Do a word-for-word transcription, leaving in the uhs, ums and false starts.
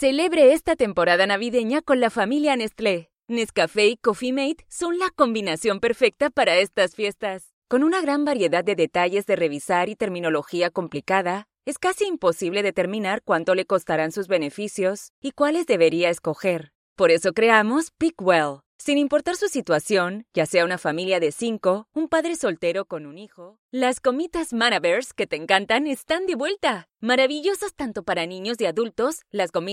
Celebre esta temporada navideña con la familia Nestlé. Nescafé y Coffee Mate son la combinación perfecta para estas fiestas. Con una gran variedad de detalles de revisar y terminología complicada, es casi imposible determinar cuánto le costarán sus beneficios y cuáles debería escoger. Por eso creamos PickWell. Sin importar su situación, ya sea una familia de cinco, un padre soltero con un hijo, las gomitas Mana Bears que te encantan están de vuelta. Maravillosas tanto para niños y adultos, las gomitas